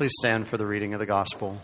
Please stand for the reading of the gospel.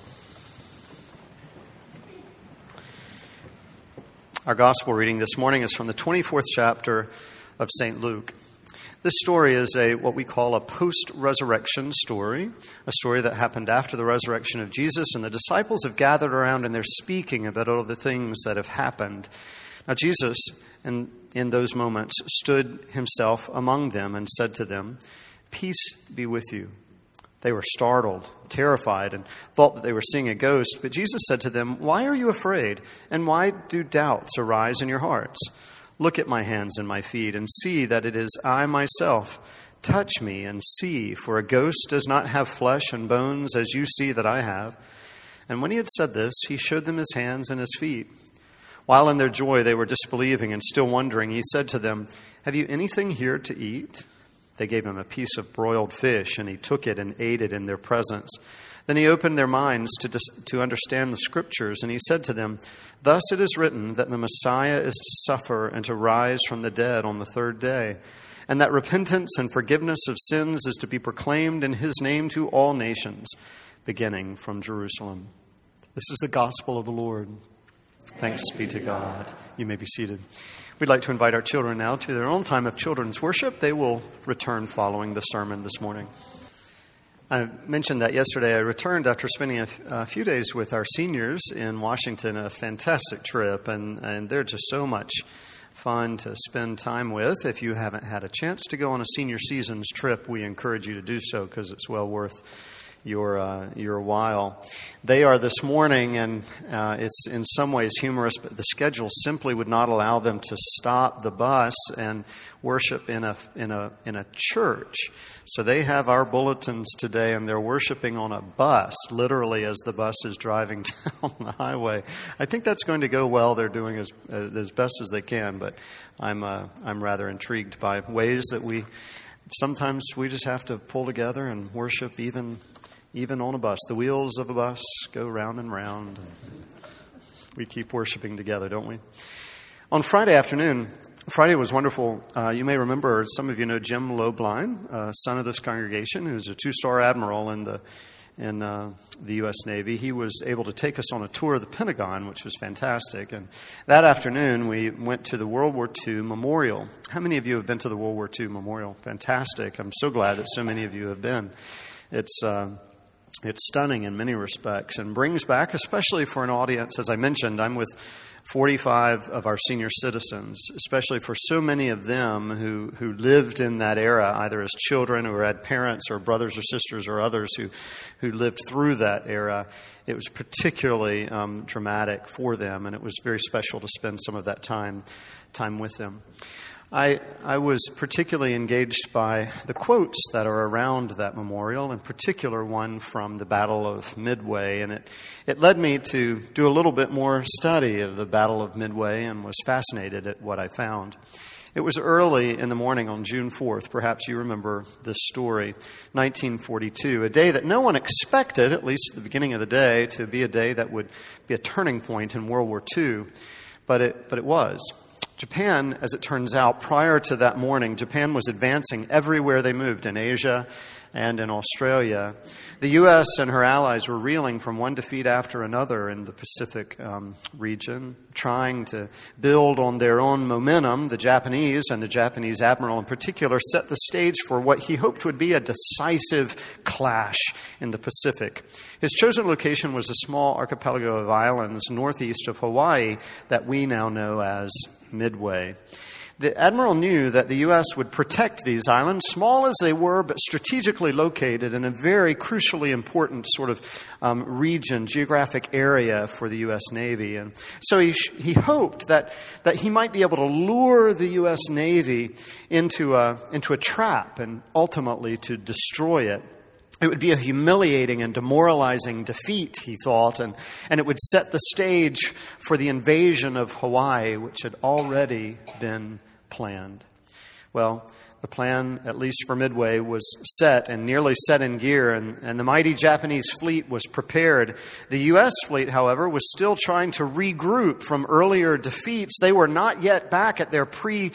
Our gospel reading this morning is from the 24th chapter of St. Luke. This story is what we call a post-resurrection story, a story that happened after the resurrection of Jesus, and the disciples have gathered around and they're speaking about all the things that have happened. Now Jesus, in those moments, stood himself among them and said to them, "Peace be with you." They were startled, terrified, and thought that they were seeing a ghost. But Jesus said to them, "Why are you afraid? And why do doubts arise in your hearts? Look at my hands and my feet, and see that it is I myself. Touch me and see, for a ghost does not have flesh and bones as you see that I have." And when he had said this, he showed them his hands and his feet. While in their joy they were disbelieving and still wondering, he said to them, "Have you anything here to eat?" They gave him a piece of broiled fish, and he took it and ate it in their presence. Then he opened their minds to understand the Scriptures, and he said to them, "Thus it is written that the Messiah is to suffer and to rise from the dead on the third day, and that repentance and forgiveness of sins is to be proclaimed in his name to all nations, beginning from Jerusalem." This is the gospel of the Lord. Thanks be to God. You may be seated. We'd like to invite our children now to their own time of children's worship. They will return following the sermon this morning. I mentioned that yesterday. I returned after spending a few days with our seniors in Washington, a fantastic trip, and they're just so much fun to spend time with. If you haven't had a chance to go on a senior seasons trip, we encourage you to do so because it's well worth your while. They are this morning, and it's in some ways humorous, but the schedule simply would not allow them to stop the bus and worship in a church. So they have our bulletins today, and they're worshiping on a bus, literally as the bus is driving down the highway. I think that's going to go well. They're doing as best as they can, but I'm rather intrigued by ways that sometimes we just have to pull together and worship even on a bus. The wheels of a bus go round and round. We keep worshiping together, don't we? On Friday afternoon, Friday was wonderful. You may remember, some of you know Jim Lobline, son of this congregation, who's a 2-star admiral in the U.S. Navy. He was able to take us on a tour of the Pentagon, which was fantastic. And that afternoon, we went to the World War II Memorial. How many of you have been to the World War II Memorial? Fantastic. I'm so glad that so many of you have been. It's stunning in many respects and brings back, especially for an audience, as I mentioned, I'm with 45 of our senior citizens, especially for so many of them who lived in that era, either as children or had parents or brothers or sisters or others who lived through that era. It was particularly dramatic for them, and it was very special to spend some of that time with them. I was particularly engaged by the quotes that are around that memorial, in particular one from the Battle of Midway, and it led me to do a little bit more study of the Battle of Midway and was fascinated at what I found. It was early in the morning on June 4th, perhaps you remember this story, 1942, a day that no one expected, at least at the beginning of the day, to be a day that would be a turning point in World War II, but it was. Japan, as it turns out, prior to that morning, Japan was advancing everywhere they moved, in Asia and in Australia. The U.S. and her allies were reeling from one defeat after another in the Pacific region, trying to build on their own momentum. The Japanese, and the Japanese admiral in particular, set the stage for what he hoped would be a decisive clash in the Pacific. His chosen location was a small archipelago of islands northeast of Hawaii that we now know as Midway. The admiral knew that the U.S. would protect these islands, small as they were, but strategically located in a very crucially important sort of region, geographic area for the U.S. Navy. And so he hoped that he might be able to lure the U.S. Navy into a trap and ultimately to destroy it. It would be a humiliating and demoralizing defeat, he thought, and it would set the stage for the invasion of Hawaii, which had already been planned. Well, the plan, at least for Midway, was set and nearly set in gear, and the mighty Japanese fleet was prepared. The U.S. fleet, however, was still trying to regroup from earlier defeats. They were not yet back at their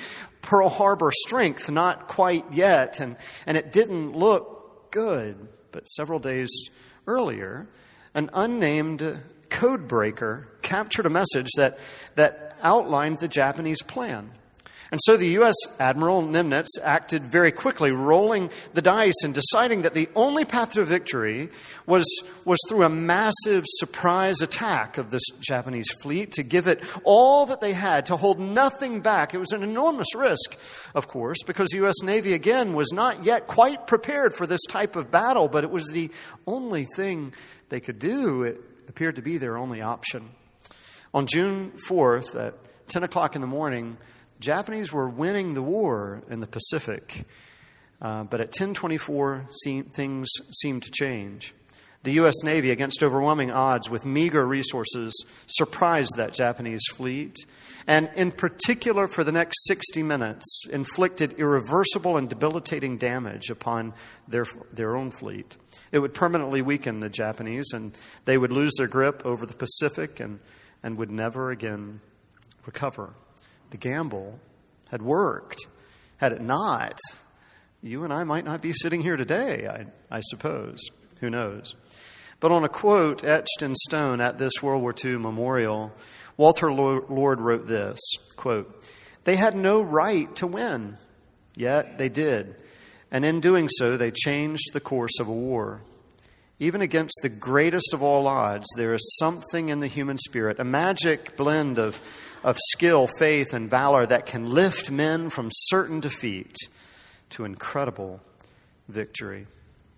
Pearl Harbor strength, not quite yet, and it didn't look good. but several days earlier, an unnamed code breaker captured a message that outlined the Japanese plan. And so the U.S. Admiral Nimitz acted very quickly, rolling the dice and deciding that the only path to victory was through a massive surprise attack of this Japanese fleet, to give it all that they had, to hold nothing back. It was an enormous risk, of course, because the U.S. Navy, again, was not yet quite prepared for this type of battle, but it was the only thing they could do. It appeared to be their only option. On June 4th, at 10 o'clock in the morning, Japanese were winning the war in the Pacific, but at 10:24, things seemed to change. The U.S. Navy, against overwhelming odds, with meager resources, surprised that Japanese fleet, and in particular for the next 60 minutes, inflicted irreversible and debilitating damage upon their own fleet. It would permanently weaken the Japanese, and they would lose their grip over the Pacific and would never again recover. The gamble had worked. Had it not, you and I might not be sitting here today, I suppose. Who knows? But on a quote etched in stone at this World War II memorial, Walter Lord wrote this, quote, "They had no right to win, yet they did. And in doing so, they changed the course of a war. Even against the greatest of all odds, there is something in the human spirit, a magic blend of skill, faith, and valor that can lift men from certain defeat to incredible victory."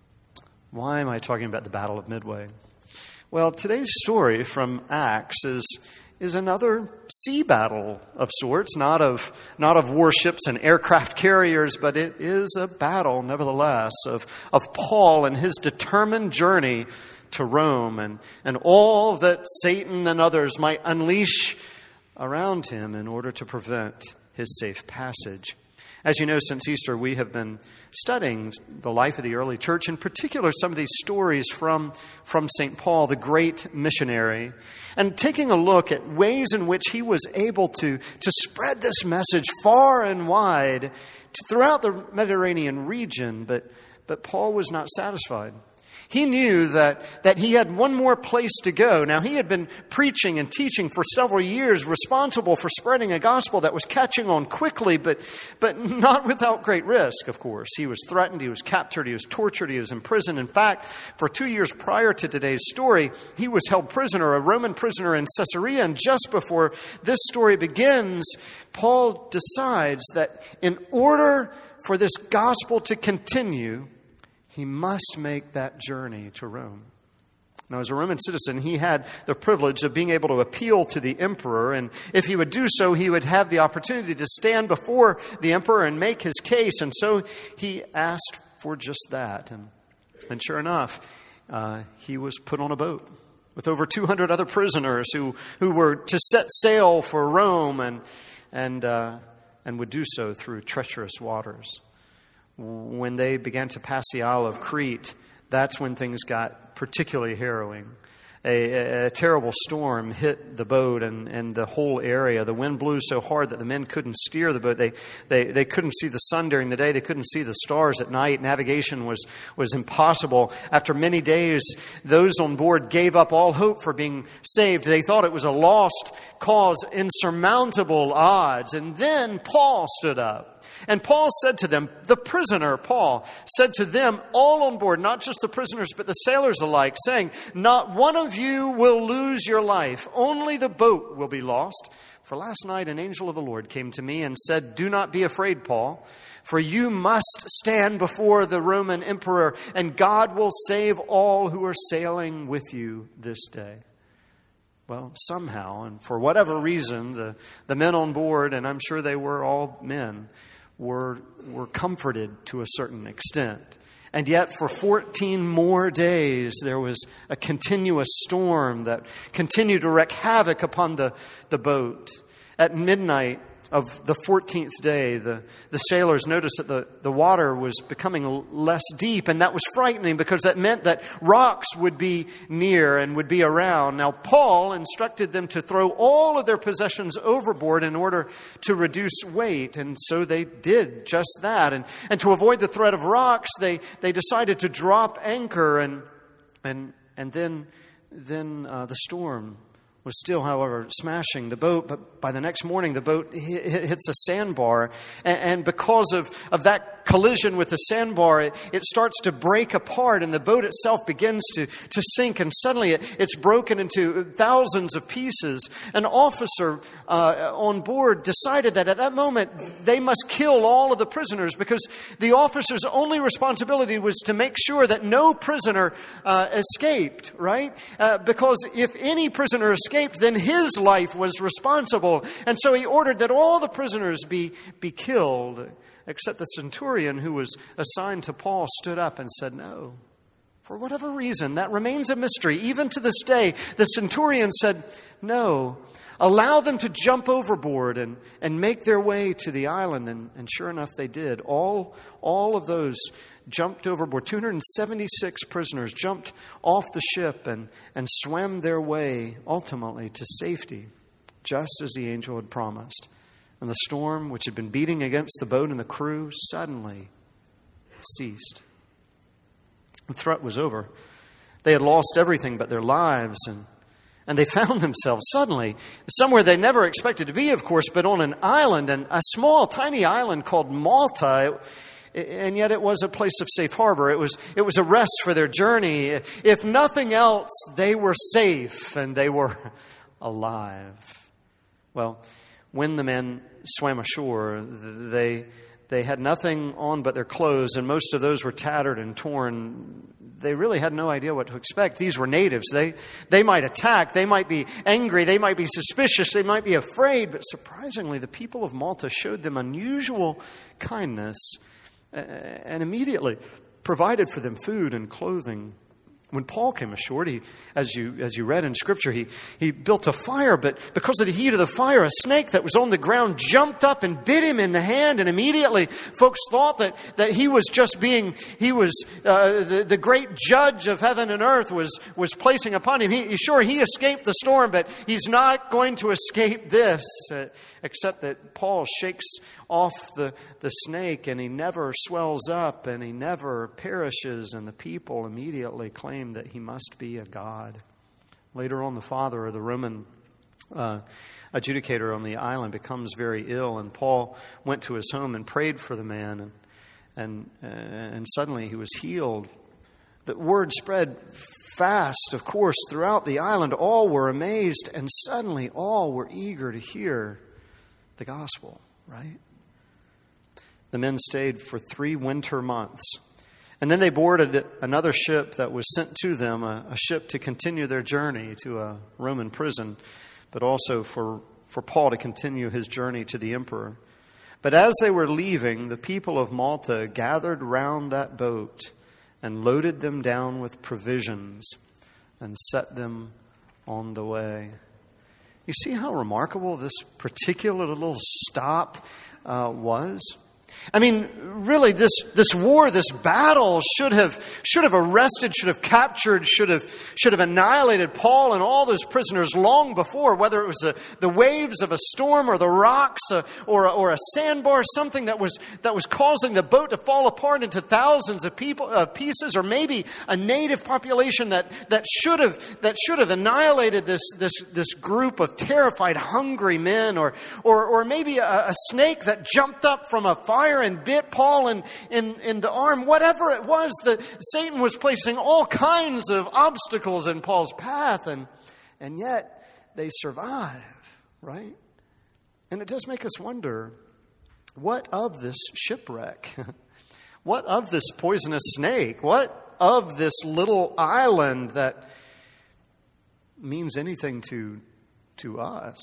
Why am I talking about the Battle of Midway? Well, today's story from Acts is another sea battle of sorts, not of warships and aircraft carriers, but it is a battle, nevertheless, of Paul and his determined journey to Rome and all that Satan and others might unleash around him in order to prevent his safe passage. As you know, since Easter, we have been studying the life of the early church, in particular some of these stories from St. Paul, the great missionary, and taking a look at ways in which he was able to spread this message far and wide throughout the Mediterranean region. But Paul was not satisfied. He knew that he had one more place to go. Now, he had been preaching and teaching for several years, responsible for spreading a gospel that was catching on quickly, but not without great risk, of course. He was threatened, he was captured, he was tortured, he was imprisoned. In fact, for 2 years prior to today's story, he was held prisoner, a Roman prisoner in Caesarea. And just before this story begins, Paul decides that in order for this gospel to continue, he must make that journey to Rome. Now, as a Roman citizen, he had the privilege of being able to appeal to the emperor, and if he would do so, he would have the opportunity to stand before the emperor and make his case. And so he asked for just that. And sure enough, he was put on a boat with over 200 other prisoners who were to set sail for Rome and would do so through treacherous waters. When they began to pass the Isle of Crete, that's when things got particularly harrowing. A terrible storm hit the boat and the whole area. The wind blew so hard that the men couldn't steer the boat. They couldn't see the sun during the day. They couldn't see the stars at night. Navigation was impossible. After many days, those on board gave up all hope for being saved. They thought it was a lost cause, insurmountable odds. And then Paul stood up. And Paul said to them, the prisoner, Paul, said to them, all on board, not just the prisoners, but the sailors alike, saying, "Not one of you will lose your life. Only the boat will be lost. For last night an angel of the Lord came to me and said, 'Do not be afraid, Paul, for you must stand before the Roman emperor, and God will save all who are sailing with you this day.'" Well, somehow, and for whatever reason, the men on board, and I'm sure they were all men, were comforted to a certain extent. And yet for 14 more days, there was a continuous storm that continued to wreak havoc upon the boat. At midnight, of the 14th day, the sailors noticed that the water was becoming less deep, and that was frightening because that meant that rocks would be near and would be around. Now, Paul instructed them to throw all of their possessions overboard in order to reduce weight, and so they did just that. And to avoid the threat of rocks, they decided to drop anchor, and then the storm was still, however, smashing the boat. But by the next morning, the boat hits a sandbar. And because of that collision with the sandbar, it starts to break apart, and the boat itself begins to sink. And suddenly it's broken into thousands of pieces. An officer on board decided that at that moment they must kill all of the prisoners, because the officer's only responsibility was to make sure that no prisoner escaped, right? Because if any prisoner escaped, then his life was responsible. And so he ordered that all the prisoners be killed, except the centurion who was assigned to Paul stood up and said, no. For whatever reason, that remains a mystery. Even to this day, the centurion said, no, allow them to jump overboard and make their way to the island. And sure enough, they did. All of those jumped overboard. 276 prisoners jumped off the ship and swam their way ultimately to safety, just as the angel had promised. And the storm, which had been beating against the boat and the crew, suddenly ceased. The threat was over. They had lost everything but their lives, and they found themselves suddenly somewhere they never expected to be, of course, but on an island, and a small, tiny island called Malta. And yet it was a place of safe harbor. It was a rest for their journey. If nothing else, they were safe and they were alive. Well, when the men swam ashore, they had nothing on but their clothes, and most of those were tattered and torn. They really had no idea what to expect. These were natives. They might attack. They might be angry. They might be suspicious. They might be afraid. But surprisingly, the people of Malta showed them unusual kindness and immediately provided for them food and clothing. When Paul came ashore, as you read in Scripture, he built a fire, but because of the heat of the fire, a snake that was on the ground jumped up and bit him in the hand, and immediately folks thought that he was the great judge of heaven and earth was placing upon him. He escaped the storm, but he's not going to escape this, except that Paul shakes off the snake, and he never swells up, and he never perishes, and the people immediately claim that he must be a god. Later on, the father of the Roman adjudicator on the island becomes very ill, and Paul went to his home and prayed for the man, and suddenly he was healed. The word spread fast, of course, throughout the island. All were amazed, and suddenly all were eager to hear the gospel, right? The men stayed for 3 winter months. And then they boarded another ship that was sent to them, a ship to continue their journey to a Roman prison, but also for Paul to continue his journey to the emperor. But as they were leaving, the people of Malta gathered round that boat and loaded them down with provisions and set them on the way. You see how remarkable this particular little stop was? I mean, really, this war, this battle should have arrested, should have captured, should have annihilated Paul and all those prisoners long before, whether it was the waves of a storm or the rocks or a sandbar, something that was causing the boat to fall apart into thousands of pieces, or maybe a native population that should have annihilated this group of terrified, hungry men, or maybe a snake that jumped up from a fire and bit Paul in the arm. Whatever it was, Satan was placing all kinds of obstacles in Paul's path, and yet they survive, right? And it does make us wonder, what of this shipwreck? What of this poisonous snake? What of this little island that means anything to us?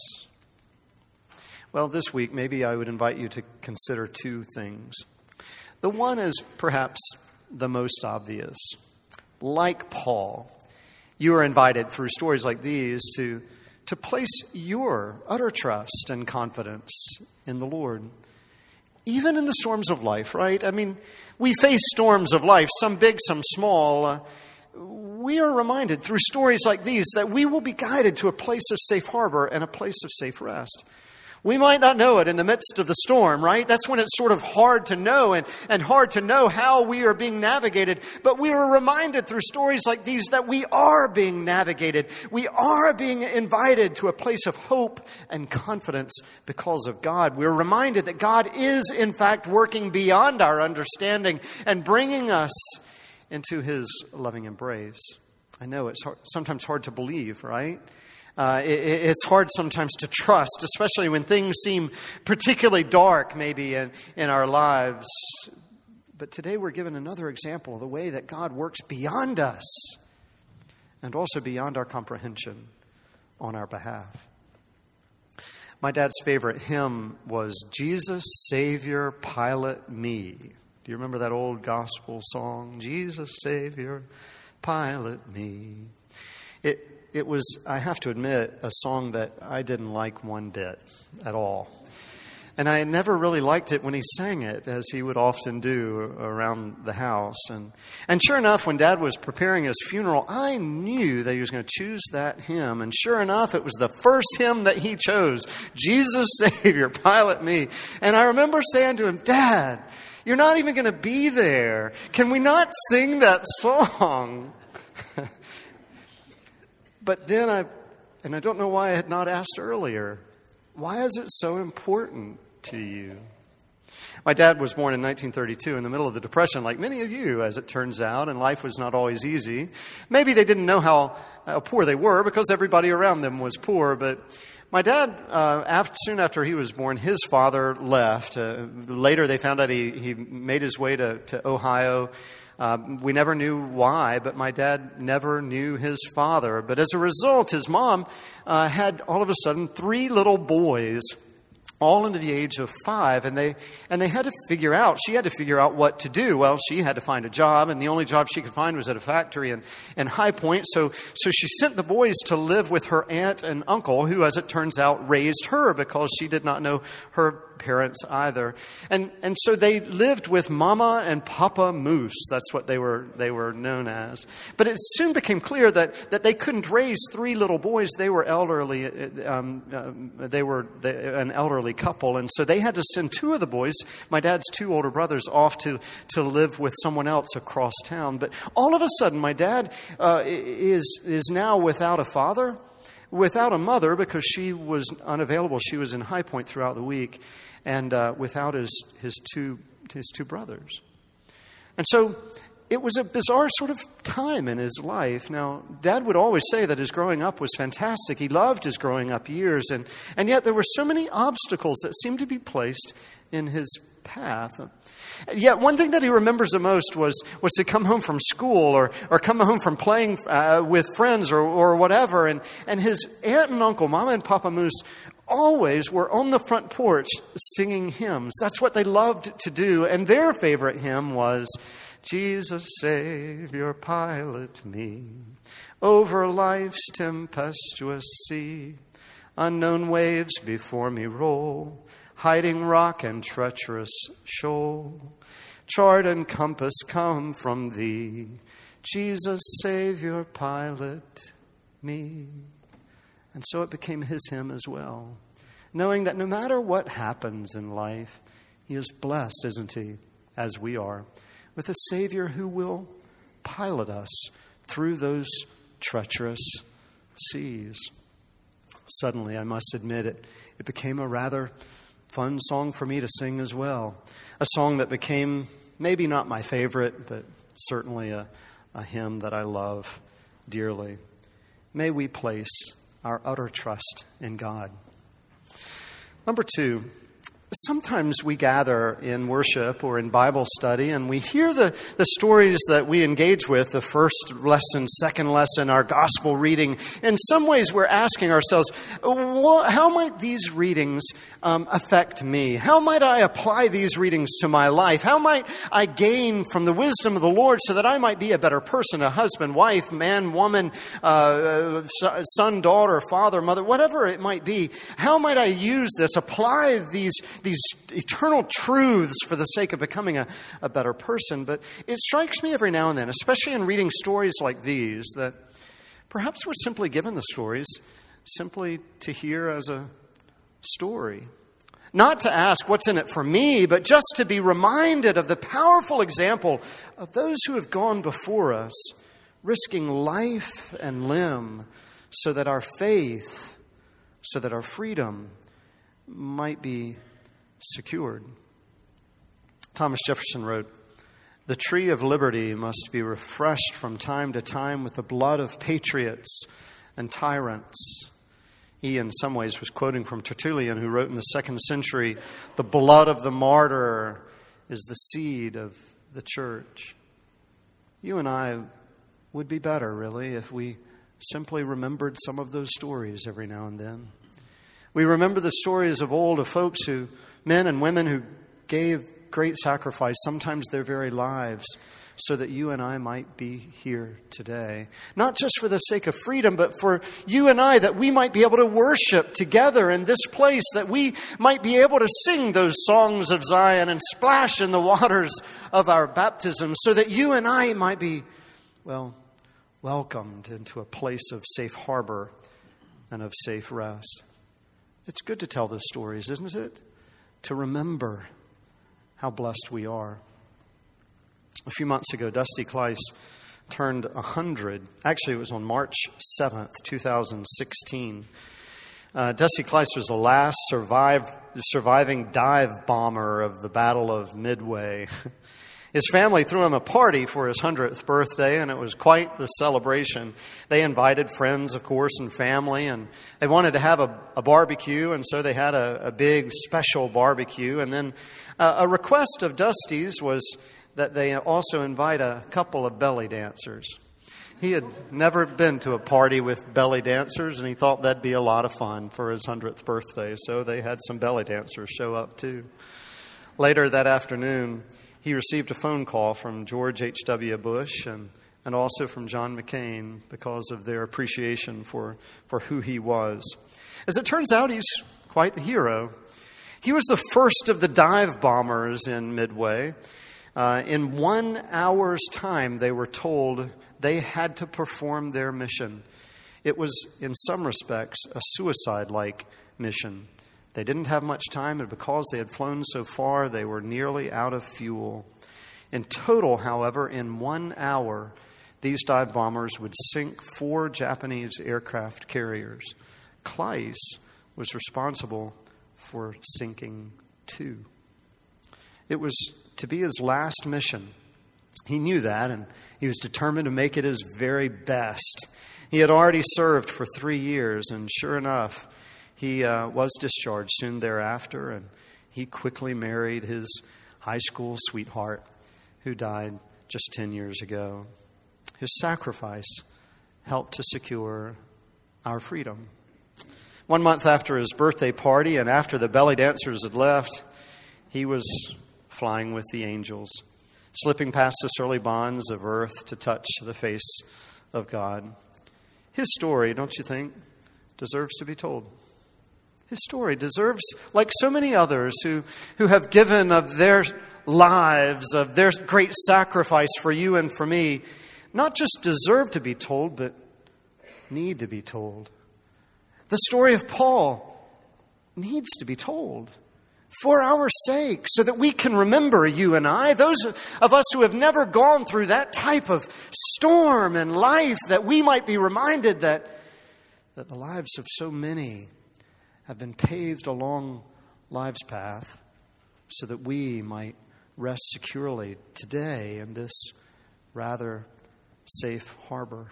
Well, this week, maybe I would invite you to consider 2 things. The one is perhaps the most obvious. Like Paul, you are invited through stories like these to to place your utter trust and confidence in the Lord. Even in the storms of life, right? I mean, we face storms of life, some big, some small. We are reminded through stories like these that we will be guided to a place of safe harbor and a place of safe rest. We might not know it in the midst of the storm, right? That's when it's sort of hard to know and hard to know how we are being navigated. But we are reminded through stories like these that we are being navigated. We are being invited to a place of hope and confidence because of God. We're reminded that God is, in fact, working beyond our understanding and bringing us into His loving embrace. I know it's sometimes hard to believe, right? It's hard sometimes to trust, especially when things seem particularly dark maybe in our lives. But today we're given another example of the way that God works beyond us and also beyond our comprehension on our behalf. My dad's favorite hymn was "Jesus, Savior, Pilot Me." Do you remember that old gospel song? "Jesus, Savior, Pilot Me." It was, I have to admit, a song that I didn't like one bit at all. And I never really liked it when he sang it, as he would often do around the house. And sure enough, when Dad was preparing his funeral, I knew that he was going to choose that hymn. And sure enough, it was the first hymn that he chose, "Jesus, Savior, Pilot Me." And I remember saying to him, "Dad, you're not even going to be there. Can we not sing that song?" But then I don't know why I had not asked earlier, why is it so important to you? My dad was born in 1932 in the middle of the Depression, like many of you, as it turns out, and life was not always easy. Maybe they didn't know how poor they were because everybody around them was poor, but my dad, soon after he was born, his father left. Later they found out he made his way to Ohio. We never knew why, but my dad never knew his father. But as a result, his mom had all of a sudden 3 little boys, all under the age of 5, and they had to figure out. She had to figure out what to do. Well, she had to find a job, and the only job she could find was at a factory in High Point. So she sent the boys to live with her aunt and uncle, who, as it turns out, raised her because she did not know her parents either. And so they lived with Mama and Papa Moose. That's what they were known as. But it soon became clear that they couldn't raise 3 little boys. They were elderly. They were an elderly couple, and so they had to send 2 of the boys, my dad's 2 older brothers, off to live with someone else across town. But all of a sudden, my dad is now without a father, without a mother because she was unavailable. She was in High Point throughout the week, and without his two brothers. And so it was a bizarre sort of time in his life. Now, Dad would always say that his growing up was fantastic. He loved his growing up years, and yet there were so many obstacles that seemed to be placed in his path. Yet one thing that he remembers the most was to come home from school or come home from playing with friends or whatever. And his aunt and uncle, Mama and Papa Moose, always were on the front porch singing hymns. That's what they loved to do. And their favorite hymn was, "Jesus, Savior, Pilot Me, over life's tempestuous sea. Unknown waves before me roll, hiding rock and treacherous shoal. Chart and compass come from Thee. Jesus, Savior, Pilot Me." And so it became his hymn as well, knowing that no matter what happens in life, he is blessed, isn't he, as we are, with a Savior who will pilot us through those treacherous seas. Suddenly, I must admit, it became a rather fun song for me to sing as well. A song that became maybe not my favorite, but certainly a hymn that I love dearly. May we place our utter trust in God. Number 2, Sometimes we gather in worship or in Bible study and we hear the stories that we engage with, the first lesson, second lesson, our gospel reading. In some ways we're asking ourselves, how might these readings affect me? How might I apply these readings to my life? How might I gain from the wisdom of the Lord so that I might be a better person, a husband, wife, man, woman, son, daughter, father, mother, whatever it might be? How might I use this, apply these eternal truths for the sake of becoming a better person? But it strikes me every now and then, especially in reading stories like these, that perhaps we're simply given the stories simply to hear as a story. Not to ask what's in it for me, but just to be reminded of the powerful example of those who have gone before us, risking life and limb so that our faith, so that our freedom might be secured. Thomas Jefferson wrote, "The tree of liberty must be refreshed from time to time with the blood of patriots and tyrants." He, in some ways, was quoting from Tertullian, who wrote in the 2nd century, "The blood of the martyr is the seed of the church." You and I would be better, really, if we simply remembered some of those stories every now and then. We remember the stories of old, of folks who, men and women who gave great sacrifice, sometimes their very lives, so that you and I might be here today. Not just for the sake of freedom, but for you and I, that we might be able to worship together in this place, that we might be able to sing those songs of Zion and splash in the waters of our baptism, so that you and I might be, welcomed into a place of safe harbor and of safe rest. It's good to tell those stories, isn't it? To remember how blessed we are. A few months ago, Dusty Clice turned 100. Actually, it was on March 7th, 2016. Dusty Clice was the last surviving dive bomber of the Battle of Midway. His family threw him a party for his 100th birthday, and it was quite the celebration. They invited friends, of course, and family, and they wanted to have a barbecue, and so they had a big special barbecue. And then a request of Dusty's was that they also invite a couple of belly dancers. He had never been to a party with belly dancers, and he thought that'd be a lot of fun for his 100th birthday, so they had some belly dancers show up too. Later that afternoon, he received a phone call from George H.W. Bush and also from John McCain because of their appreciation for who he was. As it turns out, he's quite the hero. He was the first of the dive bombers in Midway. In 1 hour's time, they were told they had to perform their mission. It was, in some respects, a suicide-like mission. They didn't have much time, and because they had flown so far, they were nearly out of fuel. In total, however, in 1 hour, these dive bombers would sink 4 Japanese aircraft carriers. Clice was responsible for sinking 2. It was to be his last mission. He knew that, and he was determined to make it his very best. He had already served for 3 years, and sure enough, he was discharged soon thereafter, and he quickly married his high school sweetheart, who died just 10 years ago. His sacrifice helped to secure our freedom. 1 month after his birthday party and after the belly dancers had left, he was flying with the angels, slipping past the surly bonds of earth to touch the face of God. His story, don't you think, deserves to be told. His story deserves, like so many others who have given of their lives, of their great sacrifice for you and for me, not just deserve to be told, but need to be told. The story of Paul needs to be told for our sake, so that we can remember, you and I, those of us who have never gone through that type of storm in life, that we might be reminded that the lives of so many have been paved along life's path so that we might rest securely today in this rather safe harbor.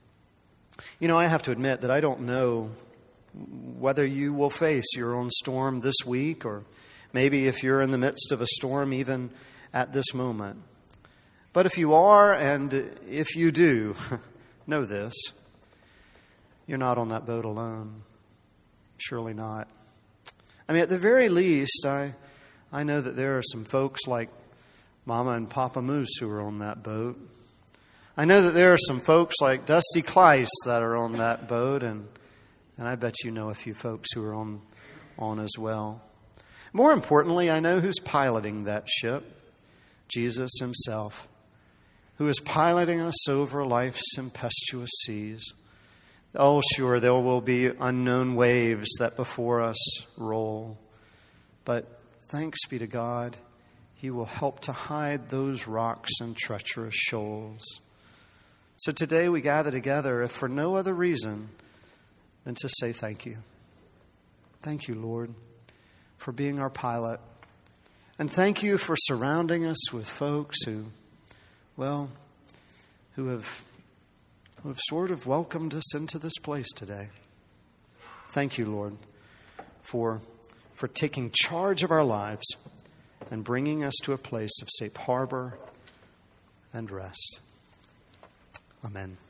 You know, I have to admit that I don't know whether you will face your own storm this week, or maybe if you're in the midst of a storm, even at this moment. But if you are, and if you do, know this: you're not on that boat alone. Surely not. I mean, at the very least, I know that there are some folks like Mama and Papa Moose who are on that boat. I know that there are some folks like Dusty Kleiss that are on that boat, and I bet you know a few folks who are on as well. More importantly, I know who's piloting that ship: Jesus himself, who is piloting us over life's tempestuous seas. Oh, sure, there will be unknown waves that before us roll. But thanks be to God, he will help to hide those rocks and treacherous shoals. So today we gather together, if for no other reason than to say thank you. Thank you, Lord, for being our pilot. And thank you for surrounding us with folks who have sort of welcomed us into this place today. Thank you, Lord, for taking charge of our lives and bringing us to a place of safe harbor and rest. Amen.